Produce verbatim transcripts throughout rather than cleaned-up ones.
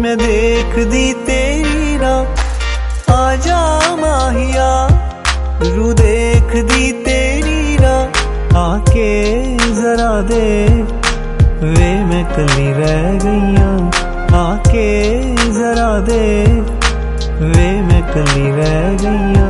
मैं देख दी तेरी राह आजा माहिया रू देख दी तेरी राह आके जरा दे वे मैं कली रह गईया आके जरा दे वे मैं कली रह गईया।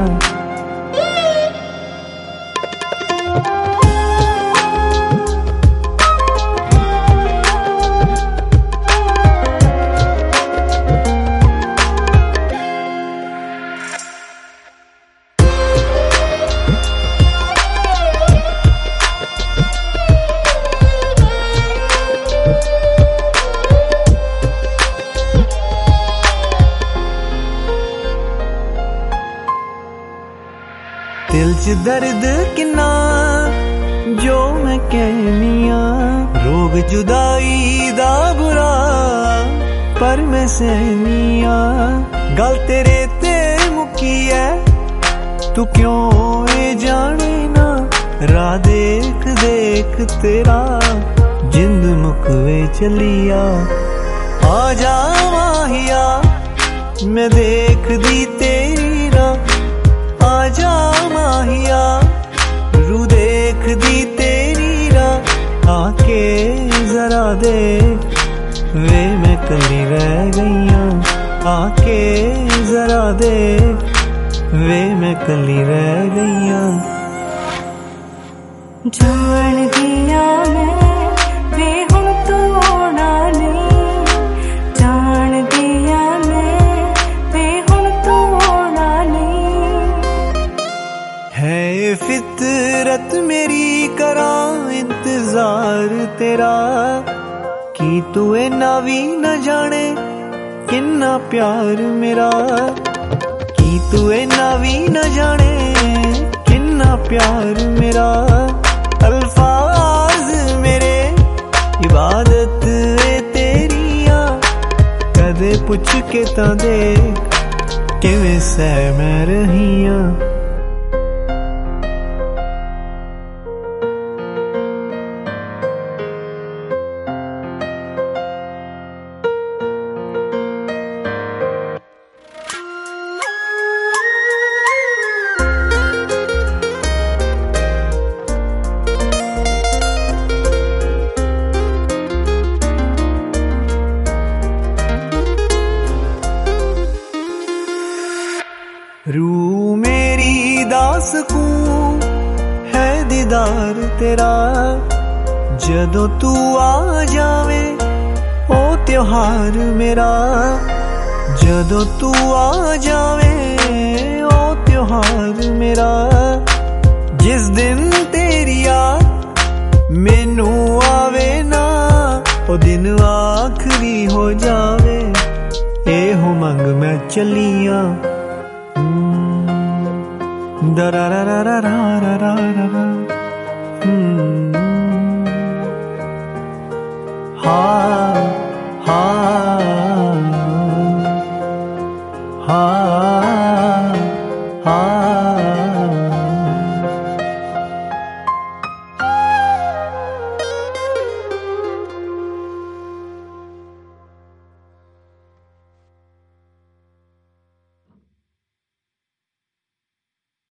दिल च दर्द किन्ना जो मैं कहनिया रोग जुदाई दा बुरा पर मैं सहनिया गल तेरे ते मुकी है तू क्यों ए जाने ना राह देख देख तेरा जिंद मुकवे चलिया आजा माहिया मैं देख दी तेरी राह आजा माहिया रू देख दी तेरी राह आके जरा दे वे मैं कली रह गईया आके जरा दे वे मैं कली रह गईया। जान दिया मैं वे हुण तू आना नहीं जान दिया मैं वे हुण तू आना नहीं है फितरत मेरी करा इंतजार तेरा कि तू इन्ना भी न जाने किन्ना प्यार मेरा कि तू इन्ना भी न जाने किन्ना प्यार मेरा अल्फाज मेरे इबादत है तेरिया कदे पुछ के तां देख किवें सह मैं रहिया। रू मेरी दास को है दीदार तेरा जदों तू आ जावे ओ त्योहार मेरा जदों तू आ जावे ओ त्योहार मेरा जिस दिन तेरी याद मैनू आवे ना ओ दिन आखरी हो जावे ए हो मंग मैं चलिया da da da da da da da da da hmm. ha